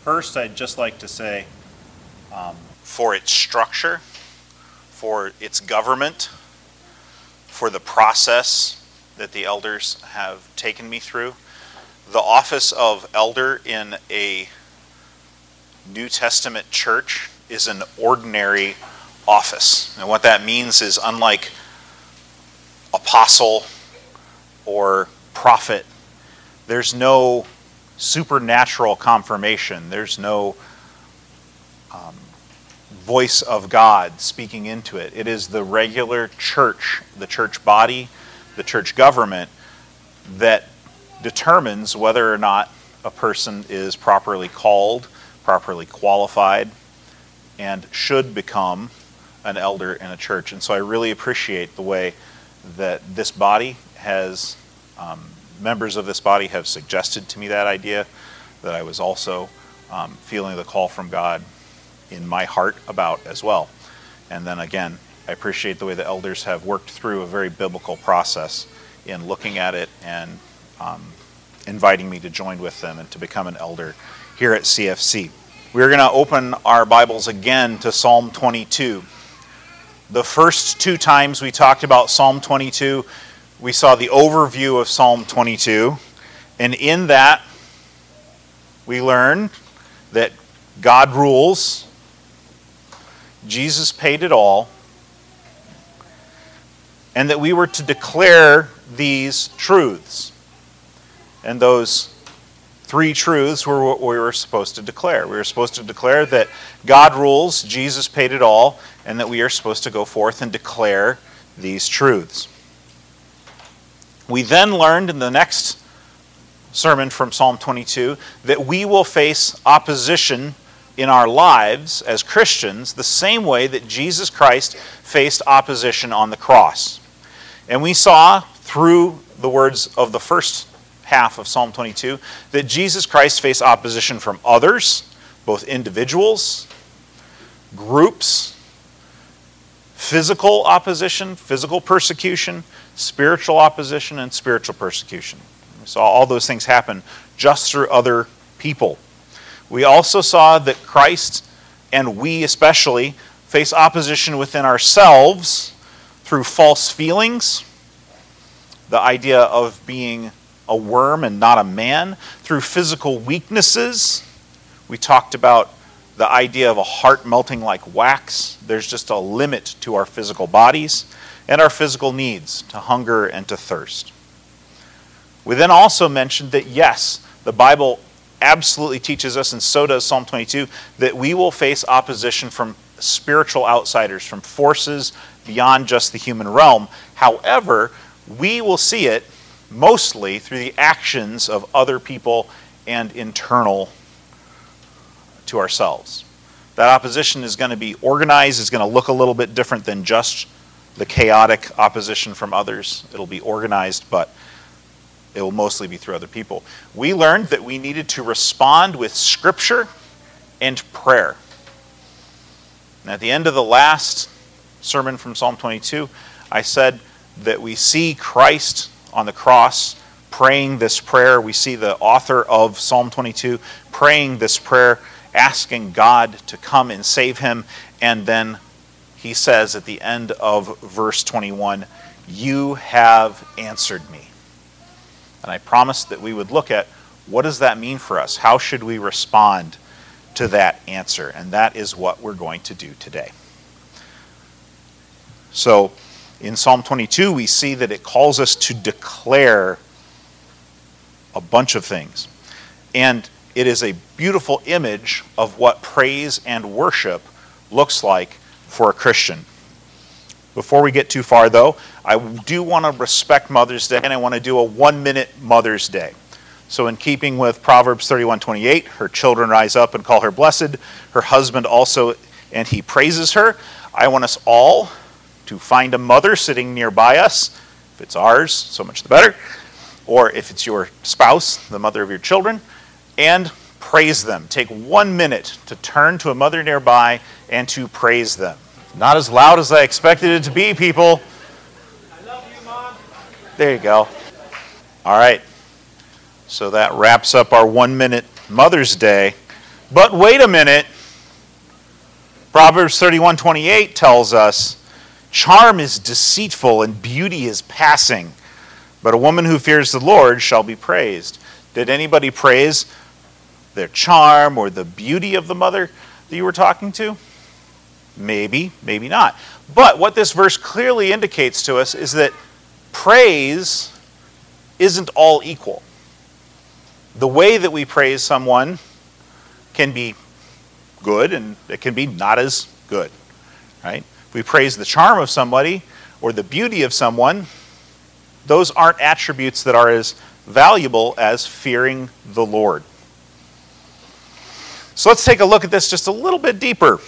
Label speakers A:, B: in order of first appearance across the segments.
A: First, I'd just like to say,
B: for its structure, for its government, for the process that the elders have taken me through. The office of elder in a New Testament church is an ordinary office. And what that means is, unlike apostle or prophet, there's no supernatural confirmation. There's no voice of God speaking into it. It is the regular church, the church body, the church government that determines whether or not a person is properly called, properly qualified, and should become an elder in a church. And so I really appreciate the way that this body has, members of this body have suggested to me that idea, that I was also feeling the call from God in my heart about as well. And then again, I appreciate the way the elders have worked through a very biblical process in looking at it and inviting me to join with them and to become an elder here at CFC. We're going to open our Bibles again to Psalm 22. The first two times we talked about Psalm 22, we saw the overview of Psalm 22, and in that we learned that God rules, Jesus paid it all, and that we were to declare these truths. And those three truths were what we were supposed to declare. We were supposed to declare that God rules, Jesus paid it all, and that we are supposed to go forth and declare these truths. We then learned in the next sermon from Psalm 22 that we will face opposition in our lives as Christians the same way that Jesus Christ faced opposition on the cross. And we saw through the words of the first half of Psalm 22 that Jesus Christ faced opposition from others, both individuals, groups, physical opposition, physical persecution, spiritual opposition, and spiritual persecution. We saw all those things happen just through other people. We also saw that Christ, and we especially, face opposition within ourselves through false feelings, the idea of being a worm and not a man, through physical weaknesses. We talked about the idea of a heart melting like wax. There's just a limit to our physical bodies and our physical needs to hunger and to thirst. We then also mentioned that yes, the Bible absolutely teaches us, and so does Psalm 22, that we will face opposition from spiritual outsiders, from forces beyond just the human realm. However, we will see it mostly through the actions of other people and internal to ourselves. That opposition is going to be organized, is going to look a little bit different than just the chaotic opposition from others. It'll be organized, but it will mostly be through other people. We learned that we needed to respond with Scripture and prayer. And at the end of the last sermon from Psalm 22, I said that we see Christ on the cross praying this prayer. We see the author of Psalm 22 praying this prayer, asking God to come and save him. And then he says at the end of verse 21, "You have answered me." And I promised that we would look at what does that mean for us? How should we respond to that answer? And that is what we're going to do today. So in Psalm 22, we see that it calls us to declare a bunch of things. And it is a beautiful image of what praise and worship looks like for a Christian. Before we get too far, though, I do want to respect Mother's Day, and I want to do a 1-minute Mother's Day. So in keeping with Proverbs 31:28, her children rise up and call her blessed, her husband also, and he praises her. I want us all to find a mother sitting nearby us. If it's ours, so much the better. Or if it's your spouse, the mother of your children, and praise them. Take 1 minute to turn to a mother nearby and to praise them. Not as loud as I expected it to be, people.
C: I love you, Mom.
B: There you go. All right. So that wraps up our 1-minute Mother's Day But wait a minute. Proverbs 31:28 tells us, charm is deceitful and beauty is passing, but a woman who fears the Lord shall be praised. Did anybody praise their charm or the beauty of the mother that you were talking to? Maybe, maybe not. But what this verse clearly indicates to us is that praise isn't all equal. The way that we praise someone can be good and it can be not as good, right? If we praise the charm of somebody or the beauty of someone, those aren't attributes that are as valuable as fearing the Lord. So let's take a look at this just a little bit deeper.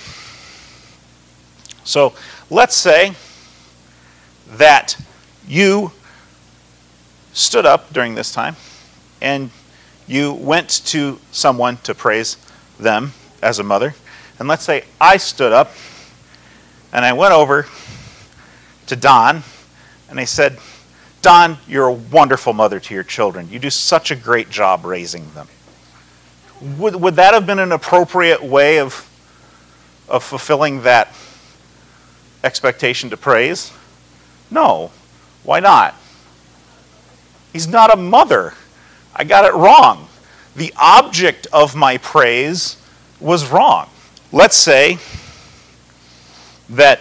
B: So let's say that you stood up during this time and you went to someone to praise them as a mother. And let's say I stood up and I went over to Don and I said, Don, you're a wonderful mother to your children. You do such a great job raising them. Would that have been an appropriate way of fulfilling that expectation to praise? No. Why not? He's not a mother. I got it wrong. The object of my praise was wrong. Let's say that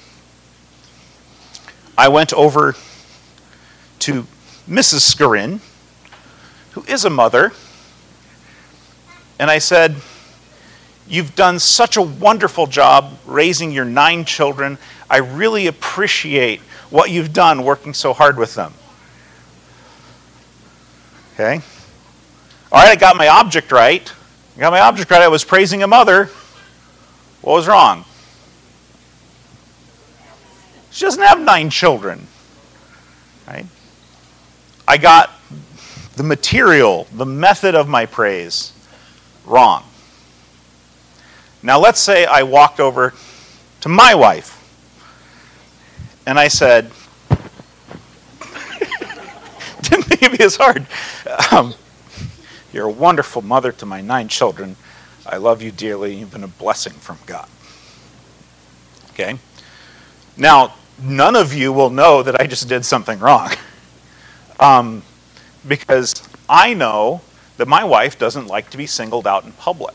B: I went over to Mrs. Scarin, who is a mother, and I said, you've done such a wonderful job raising your 9 children. I really appreciate what you've done working so hard with them. Okay? All right, I got my object right. I was praising a mother. What was wrong? She doesn't have 9 children. Right? I got the material, the method of my praise wrong. Now let's say I walked over to my wife and I said, didn't think it'd be as hard. You're a wonderful mother to my 9 children. I love you dearly. You've been a blessing from God. Okay? Now, none of you will know that I just did something wrong. Because I know that my wife doesn't like to be singled out in public.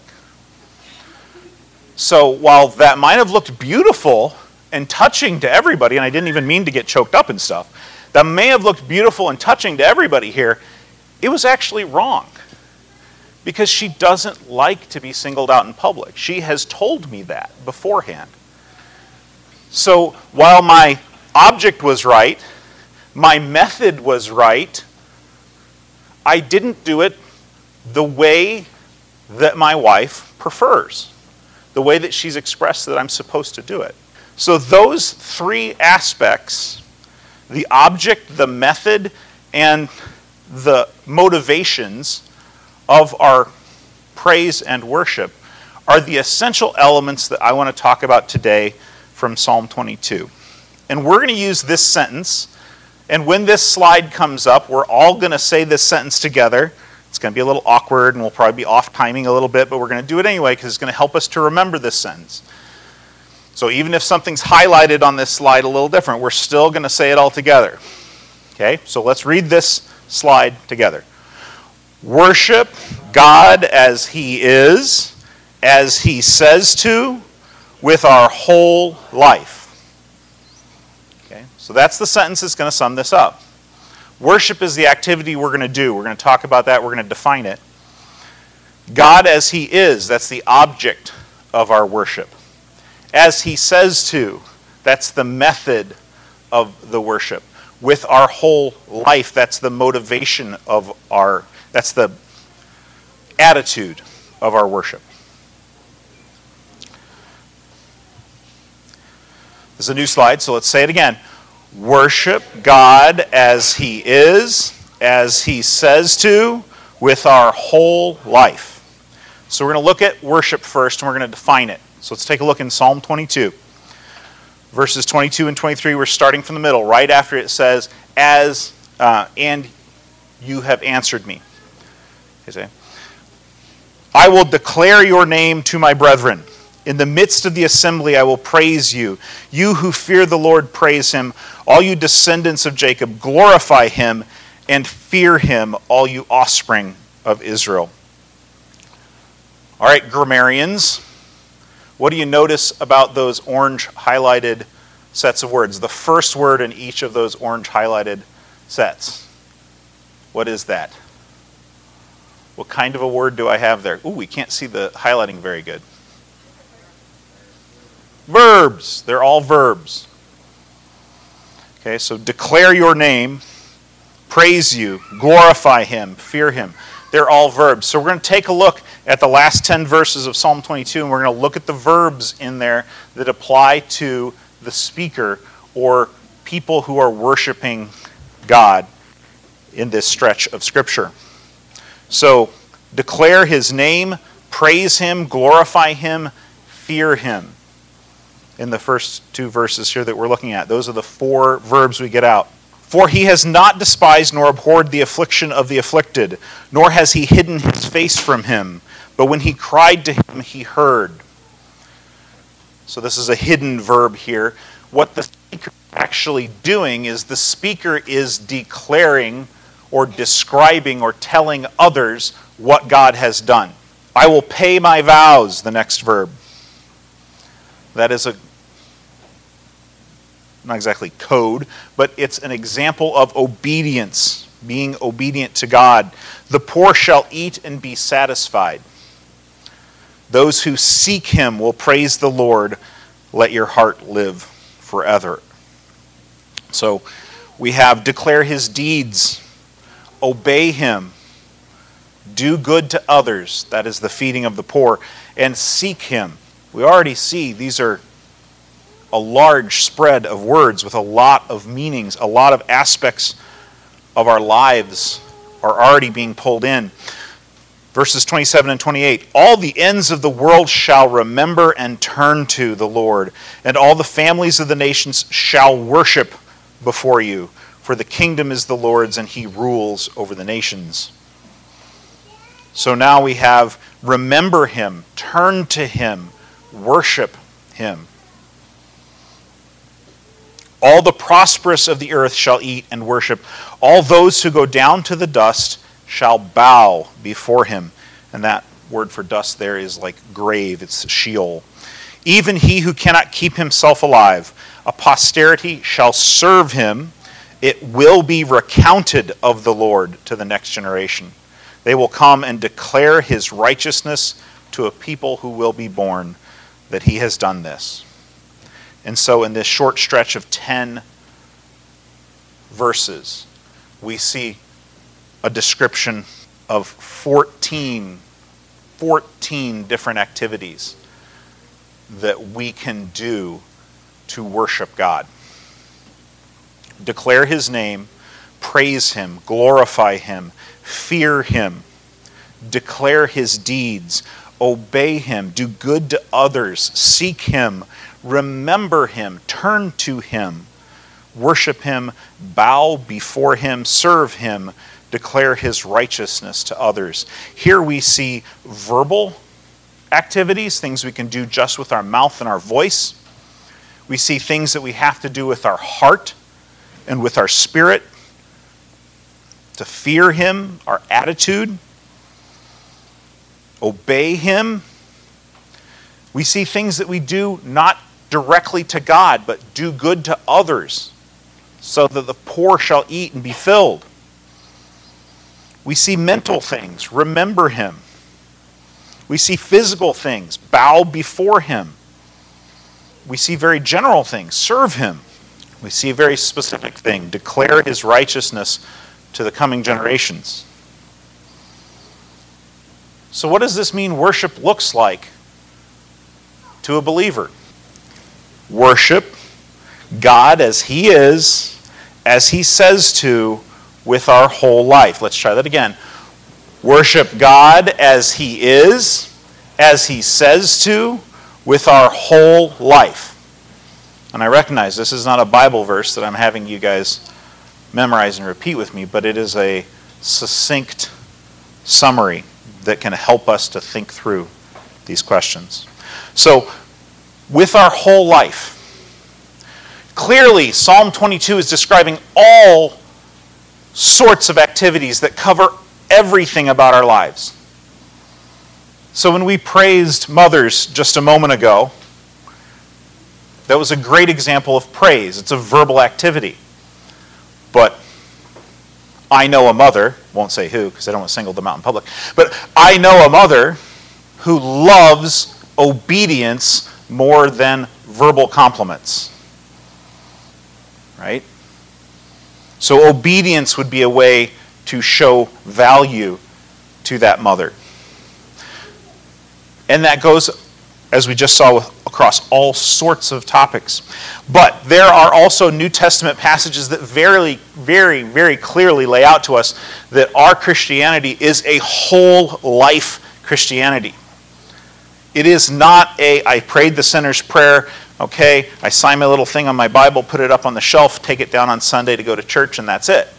B: So while that might have looked beautiful and touching to everybody, and I didn't even mean to get choked up and stuff, that may have looked beautiful and touching to everybody here, it was actually wrong. Because she doesn't like to be singled out in public. She has told me that beforehand. So while my object was right, my method was right, I didn't do it the way that my wife prefers, the way that she's expressed that I'm supposed to do it. So those 3 aspects, the object, the method, and the motivations of our praise and worship are the essential elements that I want to talk about today from Psalm 22. And we're going to use this sentence, and when this slide comes up, we're all going to say this sentence together. It's going to be a little awkward, and we'll probably be off timing a little bit, but we're going to do it anyway because it's going to help us to remember this sentence. So even if something's highlighted on this slide a little different, we're still going to say it all together. Okay, so let's read this slide together. Worship God as He is, as He says to, with our whole life. Okay, so that's the sentence that's going to sum this up. Worship is the activity we're going to do. We're going to talk about that. We're going to define it. God as He is, that's the object of our worship. As He says to, that's the method of the worship. With our whole life, that's the motivation of that's the attitude of our worship. This is a new slide, so let's say it again. Worship God as He is, as He says to, with our whole life. So we're going to look at worship first, and we're going to define it. So let's take a look in Psalm 22. Verses 22 and 23, we're starting from the middle, right after it says, and you have answered me. Okay. I will declare your name to my brethren. In the midst of the assembly I will praise you. You who fear the Lord, praise him. All you descendants of Jacob, glorify him and fear him, all you offspring of Israel. All right, grammarians, what do you notice about those orange highlighted sets of words? The first word in each of those orange highlighted sets. What is that? What kind of a word do I have there? Ooh, we can't see the highlighting very good. Verbs. They're all verbs. Okay, so declare your name, praise you, glorify him, fear him. They're all verbs. So we're going to take a look at the last 10 verses of Psalm 22, and we're going to look at the verbs in there that apply to the speaker or people who are worshiping God in this stretch of Scripture. So, declare his name, praise him, glorify him, fear him. In the first two verses here that we're looking at. Those are the four verbs we get out. For he has not despised nor abhorred the affliction of the afflicted, nor has he hidden his face from him. But when he cried to him, he heard. So this is a hidden verb here. What the speaker is actually doing is the speaker is declaring or describing or telling others what God has done. I will pay my vows, the next verb. That is not exactly code, but it's an example of obedience, being obedient to God. The poor shall eat and be satisfied. Those who seek him will praise the Lord. Let your heart live forever. So we have declare his deeds, obey him, do good to others, that is the feeding of the poor, and seek him. We already see these are a large spread of words with a lot of meanings. A lot of aspects of our lives are already being pulled in. Verses 27 and 28. All the ends of the world shall remember and turn to the Lord, and all the families of the nations shall worship before you. For the kingdom is the Lord's, and he rules over the nations. So now we have remember him, turn to him, worship him. All the prosperous of the earth shall eat and worship. All those who go down to the dust shall bow before him. And that word for dust there is like grave. It's Sheol. Even he who cannot keep himself alive, a posterity shall serve him. It will be recounted of the Lord to the next generation. They will come and declare his righteousness to a people who will be born, that he has done this. And so in this short stretch of 10 verses, we see a description of 14 different activities that we can do to worship God. Declare his name, praise him, glorify him, fear him, declare his deeds, obey him, do good to others, seek him, remember him, turn to him, worship him, bow before him, serve him, declare his righteousness to others. Here we see verbal activities, things we can do just with our mouth and our voice. We see things that we have to do with our heart and with our spirit to fear him, our attitude, obey him. We see things that we do not directly to God, but do good to others, so that the poor shall eat and be filled. We see mental things, remember him. We see physical things, bow before him. We see very general things, serve him. We see a very specific thing, declare his righteousness to the coming generations. So what does this mean worship looks like to a believer? Worship God as he is, as he says to, with our whole life. Let's try that again. Worship God as he is, as he says to, with our whole life. And I recognize this is not a Bible verse that I'm having you guys memorize and repeat with me, but it is a succinct summary. that can help us to think through these questions. So, with our whole life, clearly Psalm 22 is describing all sorts of activities that cover everything about our lives. So when we praised mothers just a moment ago, that was a great example of praise. It's a verbal activity. But I know a mother, won't say who because I don't want to single them out in public, but I know a mother who loves obedience more than verbal compliments. Right? So obedience would be a way to show value to that mother. And that goes, as we just saw, across all sorts of topics. But there are also New Testament passages that very, very, very clearly lay out to us that our Christianity is a whole life Christianity. It is not I prayed the sinner's prayer, okay, I sign my little thing on my Bible, put it up on the shelf, take it down on Sunday to go to church, and that's it.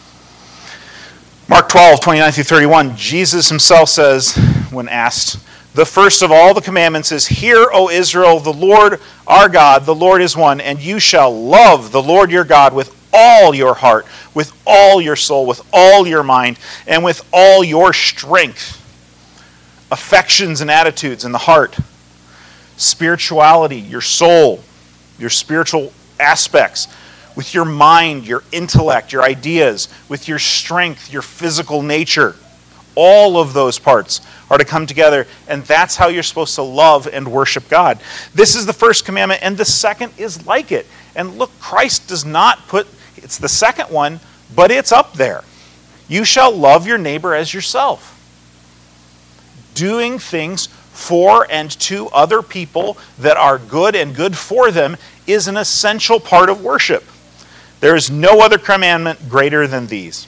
B: Mark 12, 29 through 31, Jesus himself says, when asked, the first of all the commandments is, Hear, O Israel, the Lord our God, the Lord is one, and you shall love the Lord your God with all your heart, with all your soul, with all your mind, and with all your strength. Affections and attitudes in the heart. Spirituality, your soul, your spiritual aspects, with your mind, your intellect, your ideas, with your strength, your physical nature. All of those parts are to come together, and that's how you're supposed to love and worship God. This is the first commandment, and the second is like it. And look, Christ does not put, it's the second one, but it's up there. You shall love your neighbor as yourself. Doing things for and to other people that are good and good for them is an essential part of worship. There is no other commandment greater than these.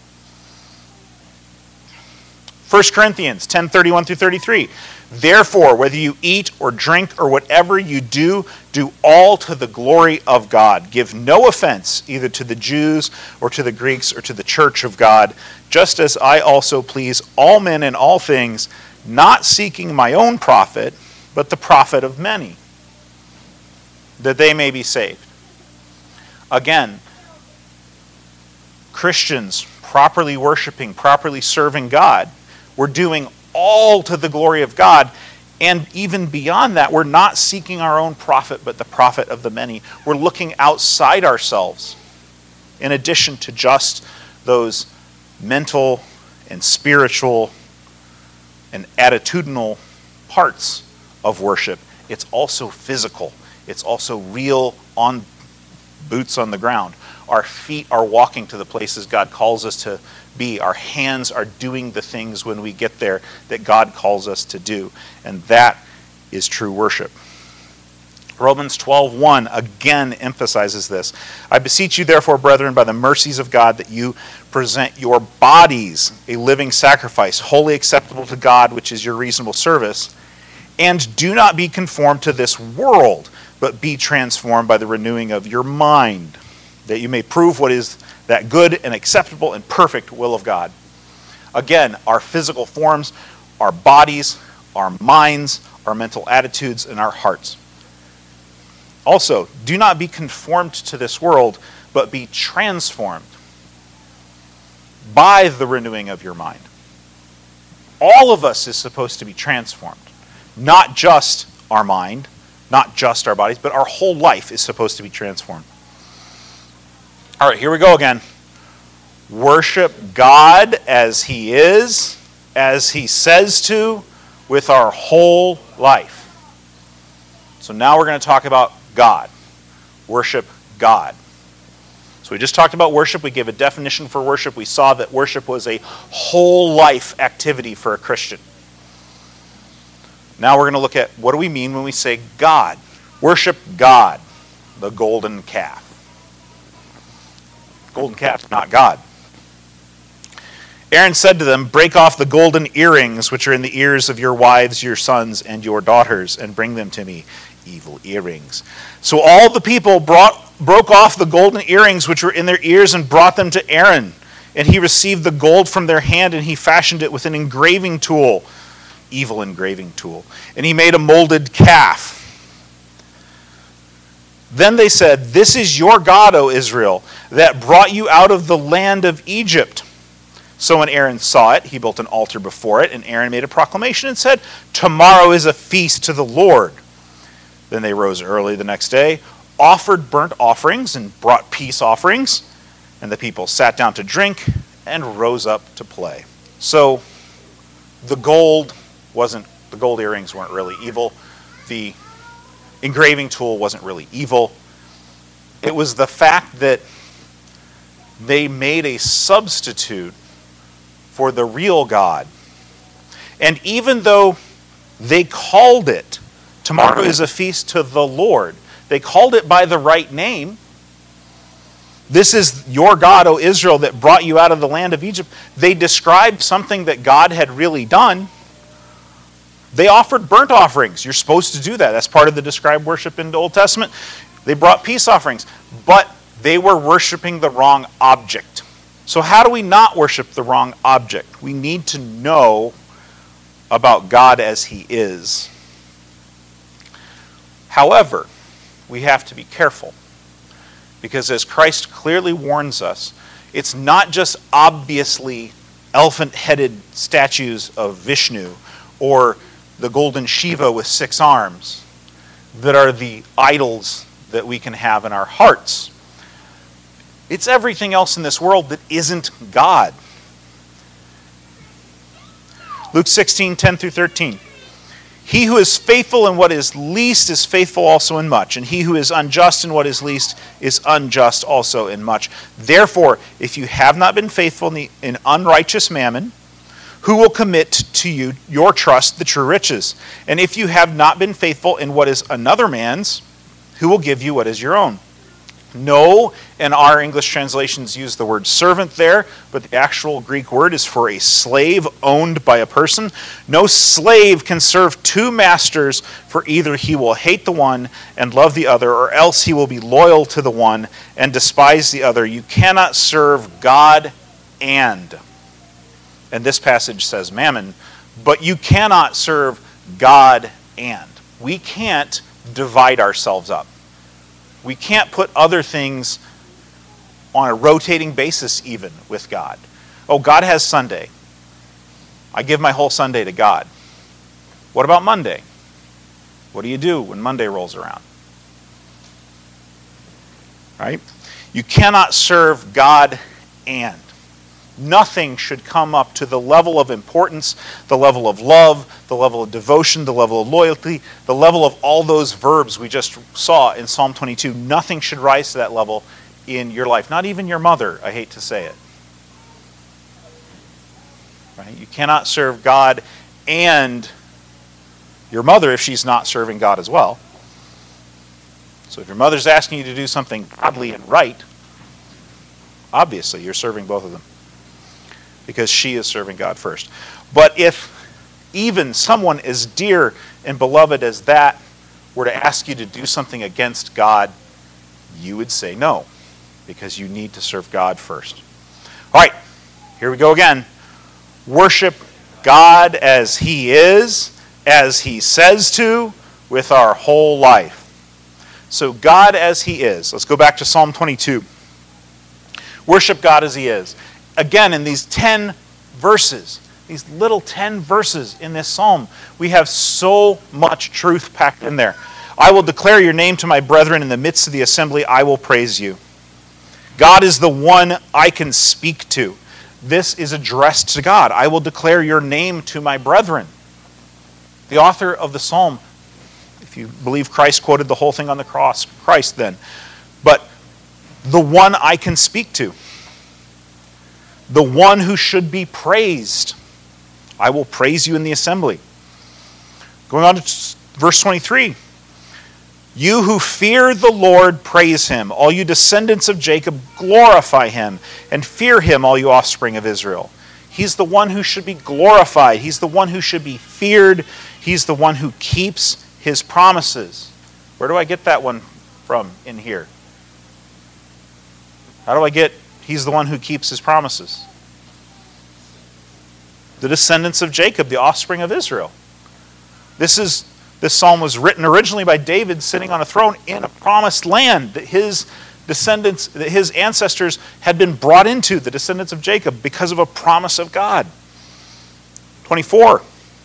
B: 1 Corinthians 10:31 through 33. Therefore, whether you eat or drink or whatever you do, do all to the glory of God. Give no offense either to the Jews or to the Greeks or to the church of God, just as I also please all men in all things, not seeking my own profit, but the profit of many, that they may be saved. Again, Christians properly worshiping, properly serving God, we're doing all to the glory of God. And even beyond that, we're not seeking our own profit, but the profit of the many. We're looking outside ourselves, in addition to just those mental and spiritual and attitudinal parts of worship. It's also physical. It's also real, on boots on the ground. Our feet are walking to the places God calls us to be. Our hands are doing the things when we get there that God calls us to do. And that is true worship. Romans 12:1 again emphasizes this. I beseech you therefore, brethren, by the mercies of God, that you present your bodies a living sacrifice, wholly acceptable to God, which is your reasonable service. And do not be conformed to this world, but be transformed by the renewing of your mind, that you may prove what is that good and acceptable and perfect will of God. Again, our physical forms, our bodies, our minds, our mental attitudes, and our hearts. Also, do not be conformed to this world, but be transformed by the renewing of your mind. All of us is supposed to be transformed. Not just our mind, not just our bodies, but our whole life is supposed to be transformed. All right, here we go again. Worship God as He is, as He says to, with our whole life. So now we're going to talk about God. Worship God. So we just talked about worship. We gave a definition for worship. We saw that worship was a whole life activity for a Christian. Now we're going to look at what do we mean when we say God. Worship God, the golden calf. Golden calf's not God. Aaron said to them, break off the golden earrings which are in the ears of your wives, your sons, and your daughters, and bring them to me, evil earrings. So all the people broke off the golden earrings which were in their ears and brought them to Aaron. And he received the gold from their hand, and he fashioned it with an engraving tool. Evil engraving tool. And he made a molded calf. Then they said, "This is your God, O Israel, that brought you out of the land of Egypt." So when Aaron saw it, he built an altar before it, and Aaron made a proclamation and said, "Tomorrow is a feast to the Lord." Then they rose early the next day, offered burnt offerings, and brought peace offerings. And the people sat down to drink and rose up to play. So the gold earrings weren't really evil. The engraving tool wasn't really evil. It was the fact that they made a substitute for the real God. And even though they called it, "Tomorrow is a feast to the Lord," they called it by the right name. "This is your God, O Israel, that brought you out of the land of Egypt." They described something that God had really done. They offered burnt offerings. You're supposed to do that. That's part of the described worship in the Old Testament. They brought peace offerings, but they were worshiping the wrong object. So how do we not worship the wrong object? We need to know about God as He is. However, we have to be careful, because as Christ clearly warns us, it's not just obviously elephant-headed statues of Vishnu or the golden Shiva with 6 arms that are the idols that we can have in our hearts. It's everything else in this world that isn't God. Luke 16:10 through 13. "He who is faithful in what is least is faithful also in much, and he who is unjust in what is least is unjust also in much. Therefore, if you have not been faithful in unrighteous mammon, who will commit to you your trust, the true riches? And if you have not been faithful in what is another man's, who will give you what is your own?" No, and our English translations use the word servant there, but the actual Greek word is for a slave owned by a person. "No slave can serve 2 masters, for either he will hate the one and love the other, or else he will be loyal to the one and despise the other. You cannot serve God and this passage says mammon, but you cannot serve God and. We can't divide ourselves up. We can't put other things on a rotating basis even with God. Oh, God has Sunday. I give my whole Sunday to God. What about Monday? What do you do when Monday rolls around? Right? You cannot serve God and. Nothing should come up to the level of importance, the level of love, the level of devotion, the level of loyalty, the level of all those verbs we just saw in Psalm 22. Nothing should rise to that level in your life. Not even your mother, I hate to say it. Right? You cannot serve God and your mother if she's not serving God as well. So if your mother's asking you to do something godly and right, obviously you're serving both of them, because she is serving God first. But if even someone as dear and beloved as that were to ask you to do something against God, you would say no, because you need to serve God first. All right, here we go again. Worship God as He is, as He says to, with our whole life. So God as He is. Let's go back to Psalm 22. Worship God as He is. Again, in these 10 verses, these little 10 verses in this psalm, we have so much truth packed in there. "I will declare your name to my brethren in the midst of the assembly. I will praise you." God is the one I can speak to. This is addressed to God. "I will declare your name to my brethren." The author of the psalm, if you believe Christ quoted the whole thing on the cross, Christ then. But the one I can speak to. The one who should be praised. "I will praise you in the assembly." Going on to verse 23. "You who fear the Lord, praise Him. All you descendants of Jacob, glorify Him. And fear Him, all you offspring of Israel." He's the one who should be glorified. He's the one who should be feared. He's the one who keeps His promises. Where do I get that one from in here? How do I get He's the one who keeps his promises. The descendants of Jacob, the offspring of Israel. This psalm was written originally by David sitting on a throne in a promised land that his descendants, that his ancestors had been brought into, the descendants of Jacob, because of a promise of God. 24.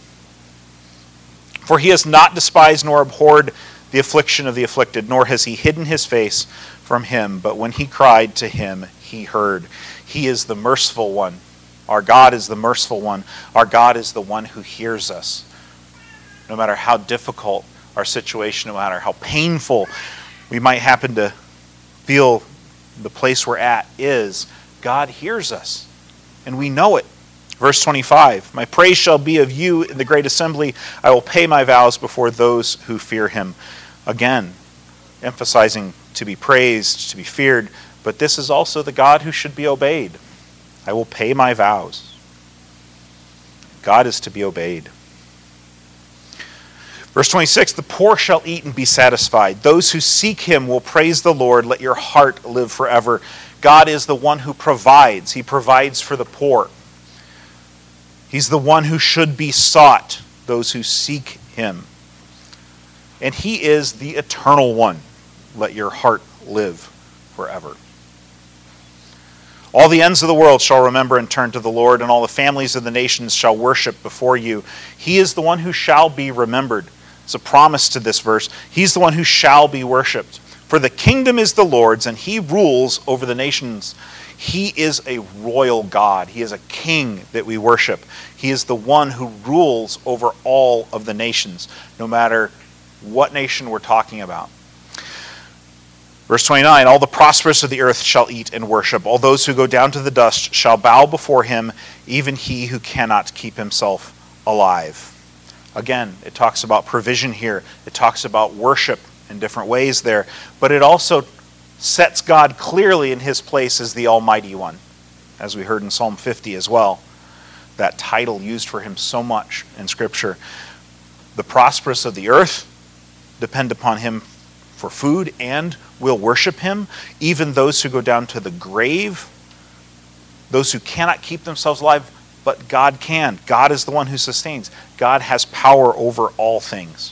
B: For he has not despised nor abhorred the affliction of the afflicted, nor has he hidden his face from him. But when he cried to him, he heard. He is the merciful one. Our God is the merciful one. Our God is the one who hears us. No matter how difficult our situation, no matter how painful we might happen to feel the place we're at is, God hears us. And we know it. Verse 25, my praise shall be of you in the great assembly. I will pay my vows before those who fear him. Again, emphasizing to be praised, to be feared, but this is also the God who should be obeyed. I will pay my vows. God is to be obeyed. Verse 26, the poor shall eat and be satisfied. Those who seek him will praise the Lord. Let your heart live forever. God is the one who provides. He provides for the poor. He's the one who should be sought, those who seek him. And he is the eternal one. Let your heart live forever. All the ends of the world shall remember and turn to the Lord, and all the families of the nations shall worship before you. He is the one who shall be remembered. It's a promise to this verse. He's the one who shall be worshipped. For the kingdom is the Lord's, and he rules over the nations. He is a royal God. He is a king that we worship. He is the one who rules over all of the nations, no matter what nation we're talking about. Verse 29, all the prosperous of the earth shall eat and worship. All those who go down to the dust shall bow before him, even he who cannot keep himself alive. Again, it talks about provision here. It talks about worship in different ways there. But it also sets God clearly in his place as the Almighty One, as we heard in Psalm 50 as well. That title used for him so much in Scripture. The prosperous of the earth depend upon him for food and will worship him. Even those who go down to the grave, those who cannot keep themselves alive, but God can. God is the one who sustains. God has power over all things.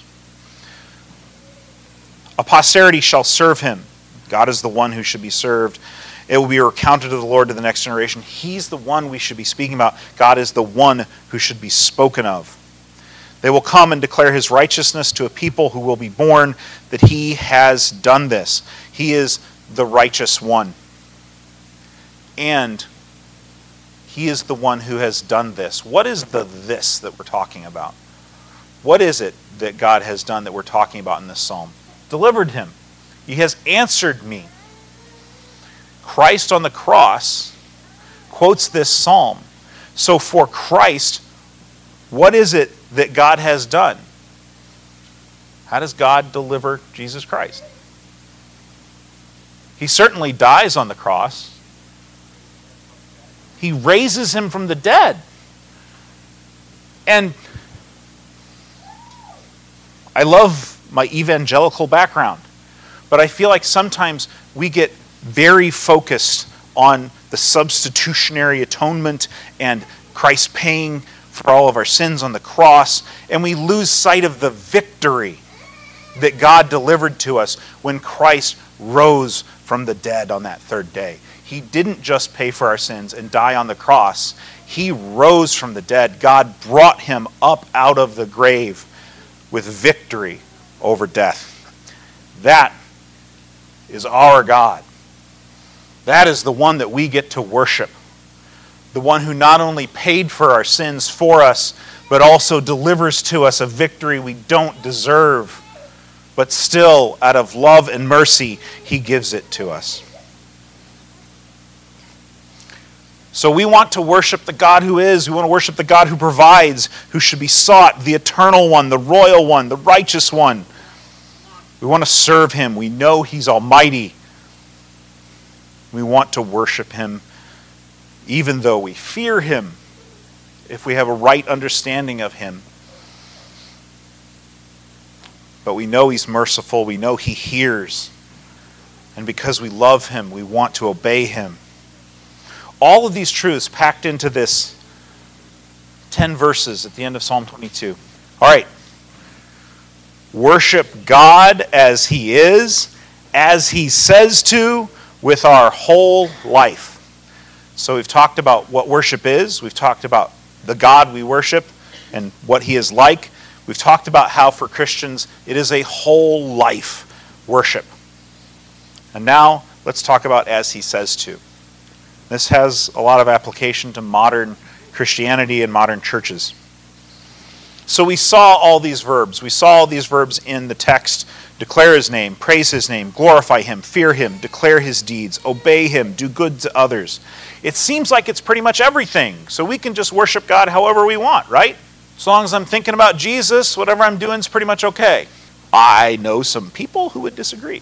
B: A posterity shall serve him. God is the one who should be served. It will be recounted to the Lord to the next generation. He's the one we should be speaking about. God is the one who should be spoken of. They will come and declare his righteousness to a people who will be born, that he has done this. He is the righteous one. And he is the one who has done this. What is the this that we're talking about? What is it that God has done that we're talking about in this psalm? Delivered him. He has answered me. Christ on the cross quotes this psalm. So for Christ, what is it that God has done? How does God deliver Jesus Christ? He certainly dies on the cross. He raises him from the dead. And I love my evangelical background, but I feel like sometimes we get very focused on the substitutionary atonement and Christ paying for all of our sins on the cross, and we lose sight of the victory that God delivered to us when Christ rose from the dead on that third day. He didn't just pay for our sins and die on the cross. He rose from the dead. God brought him up out of the grave with victory over death. That is our God. That is the one that we get to worship. The one who not only paid for our sins for us, but also delivers to us a victory we don't deserve. But still, out of love and mercy, he gives it to us. So we want to worship the God who is. We want to worship the God who provides, who should be sought, the eternal one, the royal one, the righteous one. We want to serve him. We know he's almighty. We want to worship him, even though we fear him, if we have a right understanding of him. But we know he's merciful. We know he hears. And because we love him, we want to obey him. All of these truths packed into this 10 verses at the end of Psalm 22. All right. Worship God as He is, as He says to, with our whole life. So we've talked about what worship is. We've talked about the God we worship and what He is like. We've talked about how for Christians it is a whole life worship. And now let's talk about as He says to. This has a lot of application to modern Christianity and modern churches. So we saw all these verbs. We saw all these verbs in the text. Declare His name, praise His name, glorify Him, fear Him, declare His deeds, obey Him, do good to others. It seems like it's pretty much everything. So we can just worship God however we want, right? As long as I'm thinking about Jesus, whatever I'm doing is pretty much okay. I know some people who would disagree.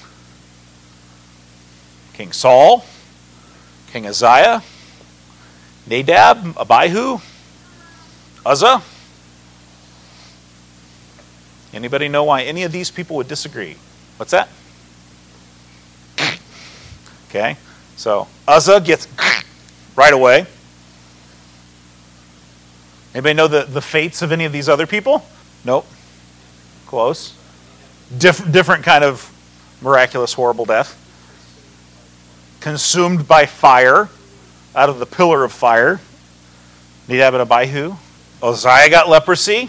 B: King Saul, King Uzziah, Nadab, Abihu, Uzzah. Anybody know why any of these people would disagree? What's that? Okay, so Uzzah gets right away. Anybody know the fates of any of these other people? Nope. Close. Different kind of miraculous, horrible death. Consumed by fire, out of the pillar of fire. Nadab and Abihu. Uzziah got leprosy.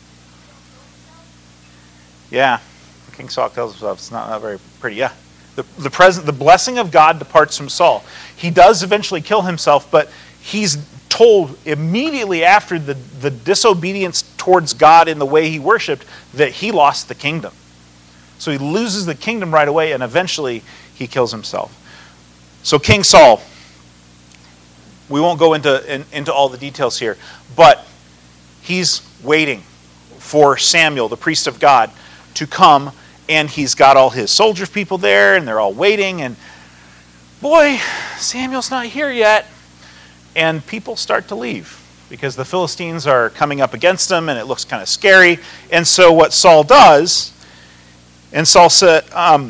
B: Yeah, King Saul tells himself it's not very pretty. Yeah, the blessing of God departs from Saul. He does eventually kill himself, but he's told immediately after the disobedience towards God in the way he worshipped that he lost the kingdom. So he loses the kingdom right away, and eventually he kills himself. So King Saul, we won't go into all the details here, but he's waiting for Samuel, the priest of God, to come, and he's got all his soldier people there, and they're all waiting, and boy, Samuel's not here yet. And people start to leave because the Philistines are coming up against them, and it looks kind of scary. And so what Saul does, and Saul said,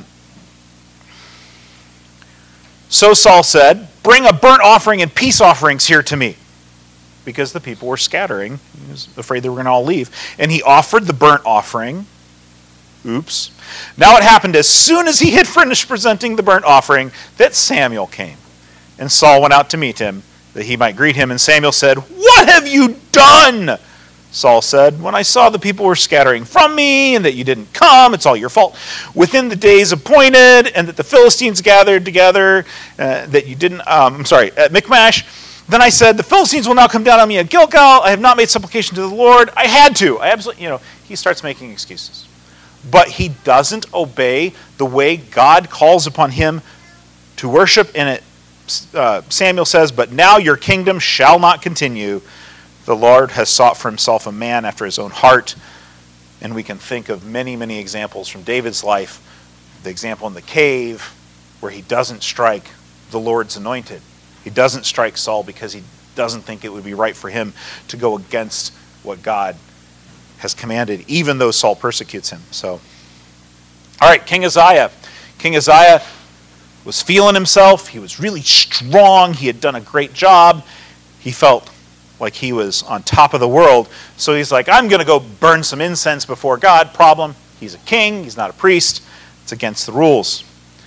B: so Saul said, bring a burnt offering and peace offerings here to me. Because the people were scattering. He was afraid they were going to all leave. And he offered the burnt offering. Oops. Now it happened as soon as he had finished presenting the burnt offering that Samuel came. And Saul went out to meet him, that he might greet him. And Samuel said, what have you done? Saul said, when I saw the people were scattering from me, and that you didn't come, it's all your fault. Within the days appointed, and that the Philistines gathered together, that you didn't, at Michmash, then I said, the Philistines will now come down on me at Gilgal. I have not made supplication to the Lord. I had to. He starts making excuses. But he doesn't obey the way God calls upon him to worship. And Samuel says, but now your kingdom shall not continue. The Lord has sought for himself a man after his own heart. And we can think of many, many examples from David's life. The example in the cave where he doesn't strike the Lord's anointed. He doesn't strike Saul because he doesn't think it would be right for him to go against what God has commanded, even though Saul persecutes him. So, all right, King Uzziah. King Uzziah was feeling himself. He was really strong. He had done a great job. He felt like he was on top of the world. So he's like, I'm going to go burn some incense before God. Problem, he's a king. He's not a priest. It's against the rules.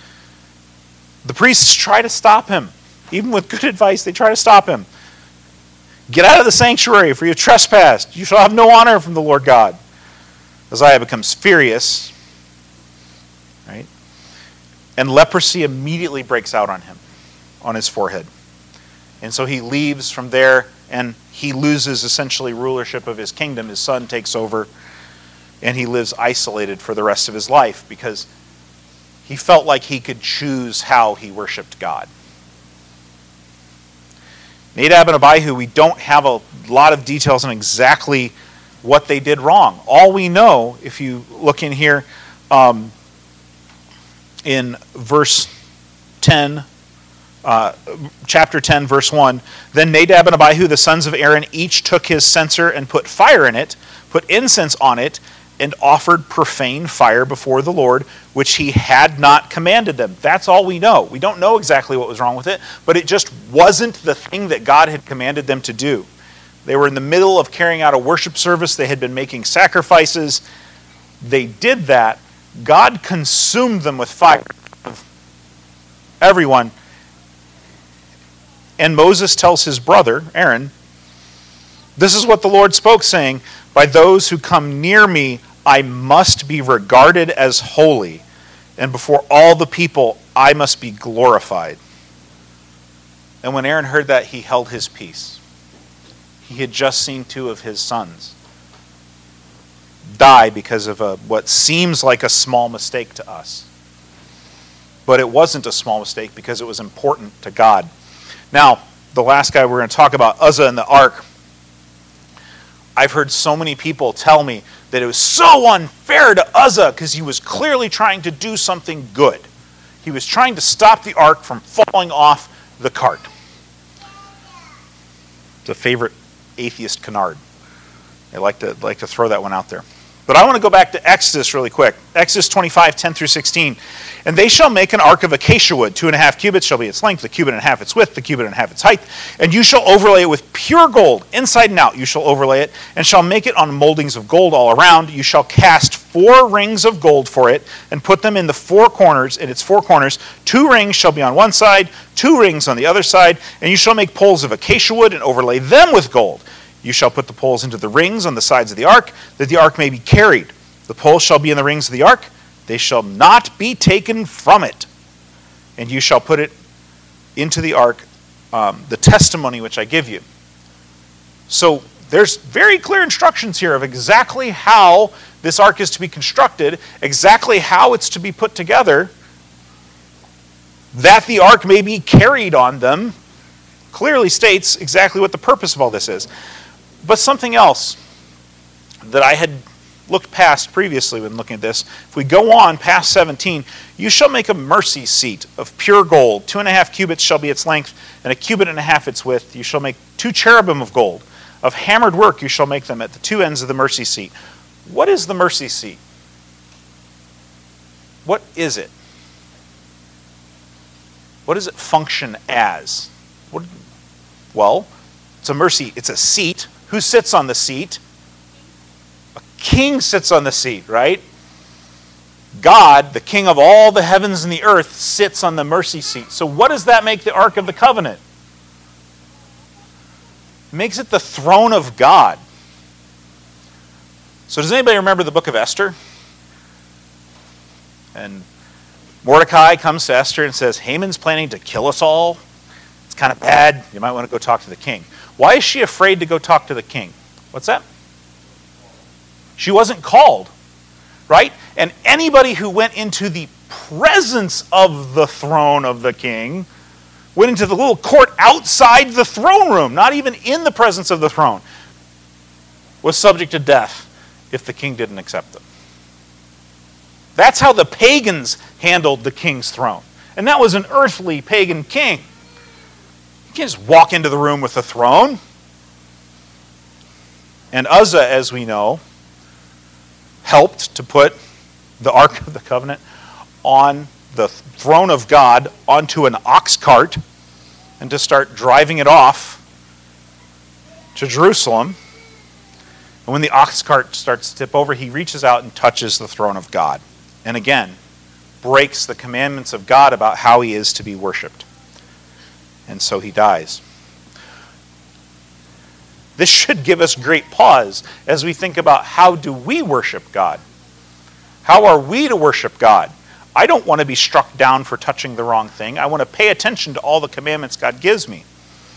B: The priests try to stop him. Even with good advice, they try to stop him. Get out of the sanctuary, for you have trespassed. You shall have no honor from the Lord God. Uzziah becomes furious, right? And leprosy immediately breaks out on him, on his forehead. And so he leaves from there, and he loses essentially rulership of his kingdom. His son takes over, and he lives isolated for the rest of his life because he felt like he could choose how he worshiped God. Nadab and Abihu, we don't have a lot of details on exactly what they did wrong. All we know, if you look in here in verse 10, chapter 10, verse 1, then Nadab and Abihu, the sons of Aaron, each took his censer and put fire in it, put incense on it, and offered profane fire before the Lord, which he had not commanded them. That's all we know. We don't know exactly what was wrong with it, but it just wasn't the thing that God had commanded them to do. They were in the middle of carrying out a worship service. They had been making sacrifices. They did that. God consumed them with fire. Everyone. And Moses tells his brother, Aaron, this is what the Lord spoke, saying, by those who come near me, I must be regarded as holy, and before all the people, I must be glorified. And when Aaron heard that, he held his peace. He had just seen two of his sons die because of what seems like a small mistake to us. But it wasn't a small mistake because it was important to God. Now, the last guy we're going to talk about, Uzzah and the ark. I've heard so many people tell me that it was so unfair to Uzzah because he was clearly trying to do something good. He was trying to stop the ark from falling off the cart. It's a favorite atheist canard. I like to throw that one out there. But I want to go back to Exodus really quick. Exodus 25, 10 through 16. And they shall make an ark of acacia wood. 2.5 cubits shall be its length, a cubit and a half its width, a cubit and a half its height. And you shall overlay it with pure gold, inside and out you shall overlay it, and shall make it on moldings of gold all around. You shall cast 4 rings of gold for it, and put them in the 4 corners, in its 4 corners. 2 rings shall be on one side, 2 rings on the other side, and you shall make poles of acacia wood, and overlay them with gold. You shall put the poles into the rings on the sides of the ark, that the ark may be carried. The poles shall be in the rings of the ark. They shall not be taken from it. And you shall put it into the ark, the testimony which I give you. So there's very clear instructions here of exactly how this ark is to be constructed, exactly how it's to be put together, that the ark may be carried on them. Clearly states exactly what the purpose of all this is. But something else that I had looked past previously when looking at this, if we go on past 17, you shall make a mercy seat of pure gold. 2.5 cubits shall be its length, and a cubit and a half its width. You shall make 2 cherubim of gold. Of hammered work you shall make them at the 2 ends of the mercy seat. What is the mercy seat? What is it? What does it function as? Well, it's a mercy, it's a seat. Who sits on the seat? A king sits on the seat, right? God, the king of all the heavens and the earth, sits on the mercy seat. So what does that make the Ark of the Covenant? It makes it the throne of God. So does anybody remember the book of Esther? And Mordecai comes to Esther and says, Haman's planning to kill us all. It's kind of bad. You might want to go talk to the king. Why is she afraid to go talk to the king? What's that? She wasn't called, right? And anybody who went into the presence of the throne of the king went into the little court outside the throne room, not even in the presence of the throne, was subject to death if the king didn't accept them. That's how the pagans handled the king's throne. And that was an earthly pagan king. You can't just walk into the room with the throne. And Uzzah, as we know, helped to put the Ark of the Covenant on the throne of God onto an ox cart and to start driving it off to Jerusalem. And when the ox cart starts to tip over, he reaches out and touches the throne of God. And again, breaks the commandments of God about how he is to be worshipped. And so he dies. This should give us great pause as we think about how do we worship God? How are we to worship God? I don't want to be struck down for touching the wrong thing. I want to pay attention to all the commandments God gives me.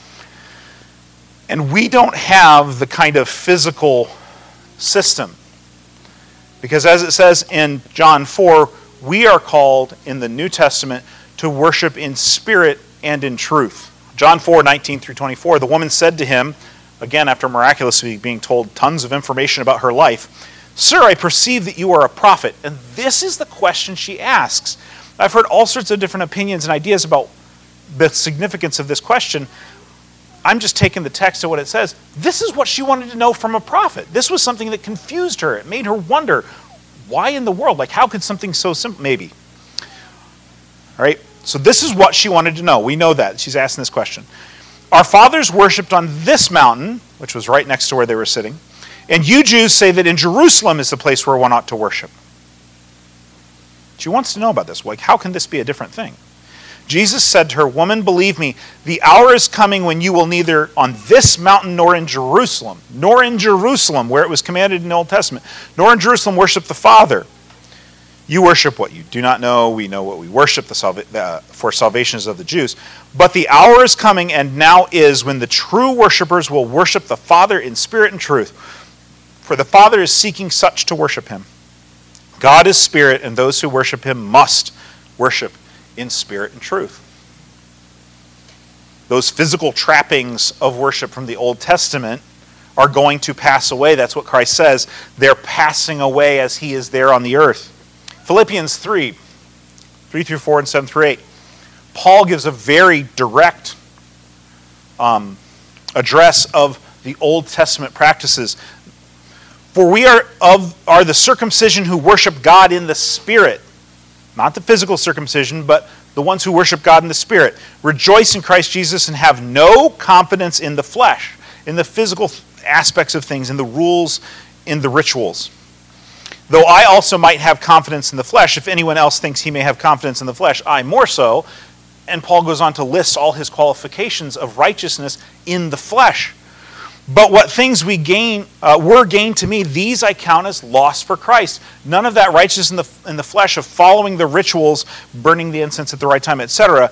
B: And we don't have the kind of physical system. Because as it says in John 4, we are called in the New Testament to worship in spirit and in truth. John 4, 19 through 24, the woman said to him, again after miraculously being told tons of information about her life, Sir, I perceive that you are a prophet. And this is the question she asks. I've heard all sorts of different opinions and ideas about the significance of this question. I'm just taking the text of what it says. This is what she wanted to know from a prophet. This was something that confused her. It made her wonder, why in the world? Like, how could something so simple, maybe? All right, so this is what she wanted to know. We know that. She's asking this question. Our fathers worshipped on this mountain, which was right next to where they were sitting, and you Jews say that in Jerusalem is the place where one ought to worship. She wants to know about this. Like, how can this be a different thing? Jesus said to her, Woman, believe me, the hour is coming when you will neither on this mountain nor in Jerusalem, where it was commanded in the Old Testament, nor in Jerusalem worship the Father. You worship what you do not know. We know what we worship, for salvation is of the Jews. But the hour is coming, and now is, when the true worshipers will worship the Father in spirit and truth. For the Father is seeking such to worship him. God is spirit, and those who worship him must worship in spirit and truth. Those physical trappings of worship from the Old Testament are going to pass away. That's what Christ says. They're passing away as he is there on the earth. Philippians 3 through 4 and 7 through 8. Paul gives a very direct address of the Old Testament practices. For we are the circumcision who worship God in the Spirit. Not the physical circumcision, but the ones who worship God in the Spirit. Rejoice in Christ Jesus and have no confidence in the flesh, in the physical aspects of things, in the rules, in the rituals. Though I also might have confidence in the flesh, if anyone else thinks he may have confidence in the flesh, I more so. And Paul goes on to list all his qualifications of righteousness in the flesh. But what things were gained to me, these I count as loss for Christ. None of that righteousness in the flesh of following the rituals, burning the incense at the right time, etc.,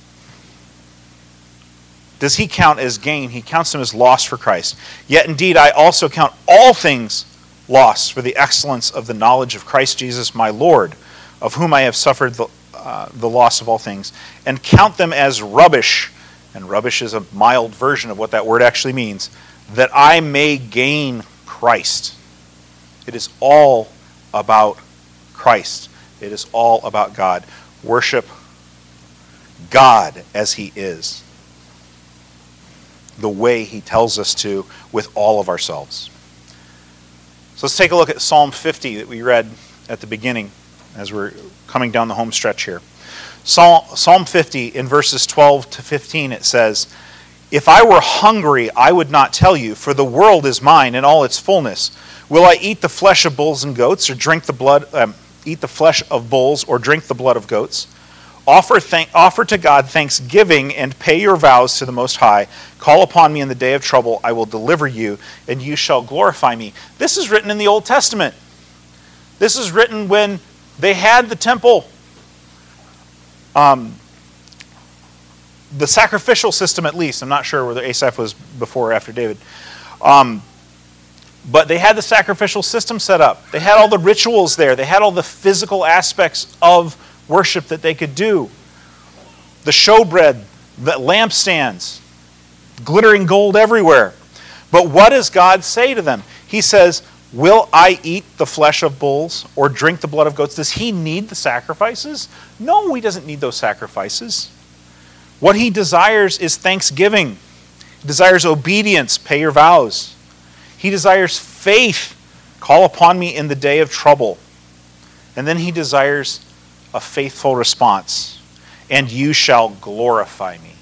B: does he count as gain. He counts them as loss for Christ. Yet indeed I also count all things loss for the excellence of the knowledge of Christ Jesus my Lord, of whom I have suffered the loss of all things, and count them as rubbish, and rubbish is a mild version of what that word actually means, that I may gain Christ. It is all about Christ. It is all about God. Worship God as he is, the way he tells us to, with all of ourselves. So let's take a look at Psalm 50 that we read at the beginning as we're coming down the home stretch here. Psalm 50 in verses 12 to 15, it says, If I were hungry, I would not tell you, for the world is mine and all its fullness. Will I eat the flesh of bulls and goats, or drink the blood? Eat the flesh of bulls, or drink the blood of goats? Offer to God thanksgiving and pay your vows to the Most High. Call upon me in the day of trouble. I will deliver you, and you shall glorify me. This is written in the Old Testament. This is written when they had the temple. The sacrificial system, at least. I'm not sure whether Asaph was before or after David. But they had the sacrificial system set up. They had all the rituals there. They had all the physical aspects of worship that they could do. The showbread, the lampstands, glittering gold everywhere. But what does God say to them? He says, will I eat the flesh of bulls or drink the blood of goats? Does he need the sacrifices? No, he doesn't need those sacrifices. What he desires is thanksgiving. He desires obedience, pay your vows. He desires faith, call upon me in the day of trouble. And then he desires a faithful response, and you shall glorify me.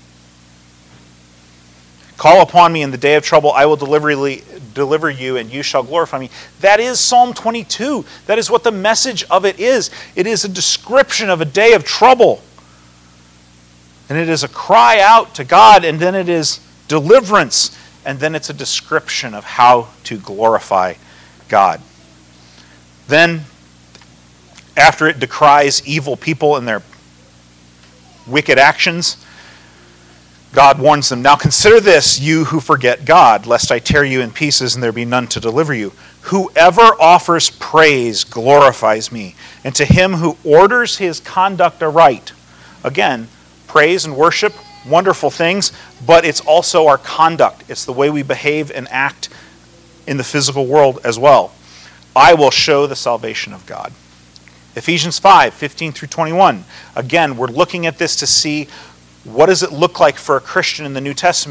B: Call upon me in the day of trouble, I will deliver you, and you shall glorify me. That is Psalm 22. That is what the message of it is. It is a description of a day of trouble. And it is a cry out to God, and then it is deliverance, and then it's a description of how to glorify God. Then, after it decries evil people and their wicked actions, God warns them, now consider this, you who forget God, lest I tear you in pieces and there be none to deliver you. Whoever offers praise glorifies me, and to him who orders his conduct aright. Again, praise and worship, wonderful things, but it's also our conduct. It's the way we behave and act in the physical world as well. I will show the salvation of God. Ephesians 5, 15 through 21. Again, we're looking at this to see what does it look like for a Christian in the New Testament.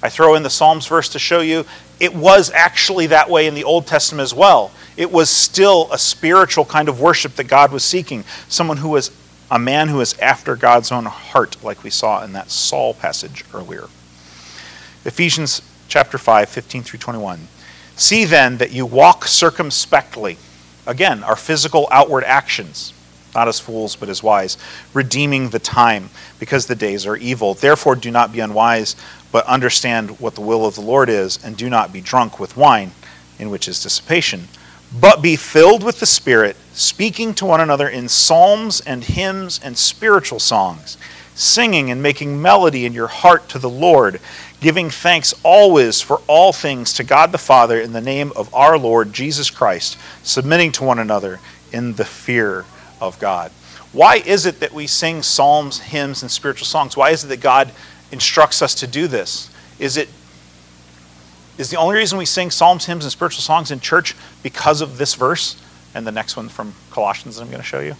B: I throw in the Psalms verse to show you it was actually that way in the Old Testament as well. It was still a spiritual kind of worship that God was seeking. Someone who was a man who is after God's own heart, like we saw in that Saul passage earlier. Ephesians chapter 5, 15 through 21. See then that you walk circumspectly. Again, our physical outward actions, not as fools but as wise, redeeming the time, because the days are evil. Therefore do not be unwise, but understand what the will of the Lord is, and do not be drunk with wine, in which is dissipation, but be filled with the Spirit, speaking to one another in psalms and hymns and spiritual songs, singing and making melody in your heart to the Lord, giving thanks always for all things to God the Father in the name of our Lord Jesus Christ, submitting to one another in the fear of God. Why is it that we sing psalms, hymns, and spiritual songs? Why is it that God instructs us to do this? Is the only reason we sing psalms, hymns, and spiritual songs in church because of this verse and the next one from Colossians that I'm going to show you?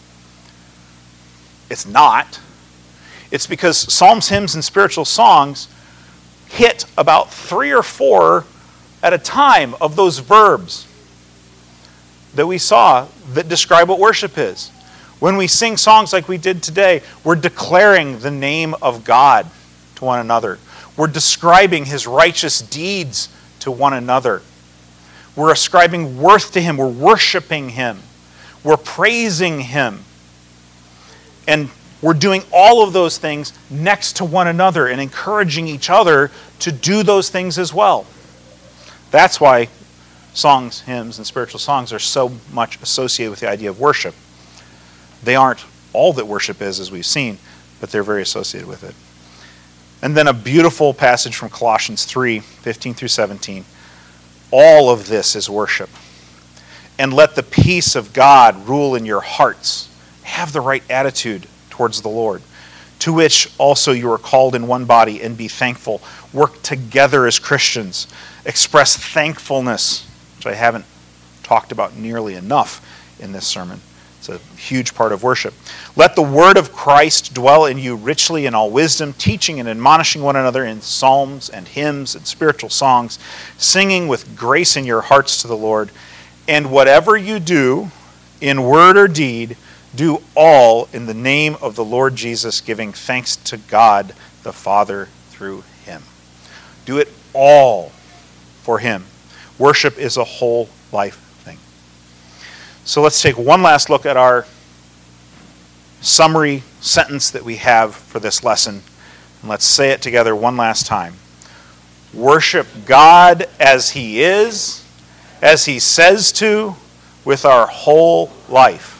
B: It's not. It's because psalms, hymns, and spiritual songs hit about 3 or 4 at a time of those verbs that we saw that describe what worship is. When we sing songs like we did today, we're declaring the name of God to one another. We're describing his righteous deeds to one another. We're ascribing worth to him. We're worshiping him. We're praising him. And we're doing all of those things next to one another and encouraging each other to do those things as well. That's why songs, hymns, and spiritual songs are so much associated with the idea of worship. They aren't all that worship is, as we've seen, but they're very associated with it. And then a beautiful passage from Colossians 3, 15 through 17. All of this is worship. And let the peace of God rule in your hearts. Have the right attitude towards the Lord, to which also you are called in one body, and be thankful. Work together as Christians. Express thankfulness, which I haven't talked about nearly enough in this sermon. It's a huge part of worship. Let the word of Christ dwell in you richly in all wisdom, teaching and admonishing one another in psalms and hymns and spiritual songs, singing with grace in your hearts to the Lord. And whatever you do, in word or deed, do all in the name of the Lord Jesus, giving thanks to God the Father through him. Do it all for him. Worship is a whole life thing. So let's take one last look at our summary sentence that we have for this lesson. And let's say it together one last time. Worship God as he is, as he says to, with our whole life.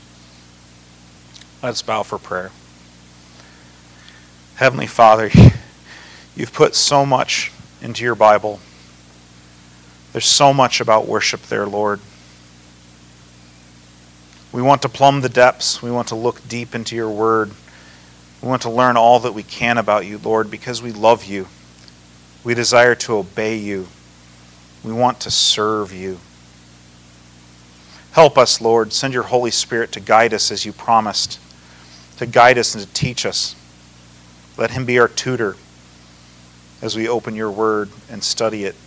B: Let's bow for prayer. Heavenly Father, you've put so much into your Bible. There's so much about worship there, Lord. We want to plumb the depths. We want to look deep into your word. We want to learn all that we can about you, Lord, because we love you. We desire to obey you. We want to serve you. Help us, Lord. Send your Holy Spirit to guide us as you promised, to guide us and to teach us. Let him be our tutor as we open your word and study it.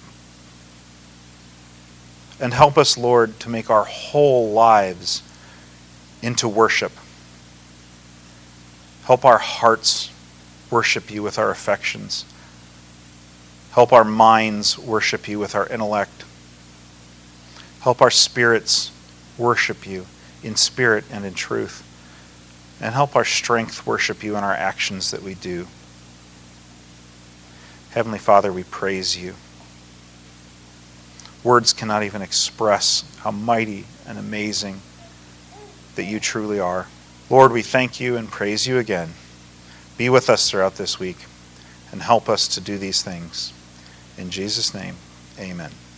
B: And help us, Lord, to make our whole lives into worship. Help our hearts worship you with our affections. Help our minds worship you with our intellect. Help our spirits worship you in spirit and in truth. And help our strength worship you in our actions that we do. Heavenly Father, we praise you. Words cannot even express how mighty and amazing that you truly are. Lord, we thank you and praise you again. Be with us throughout this week and help us to do these things. In Jesus' name, amen.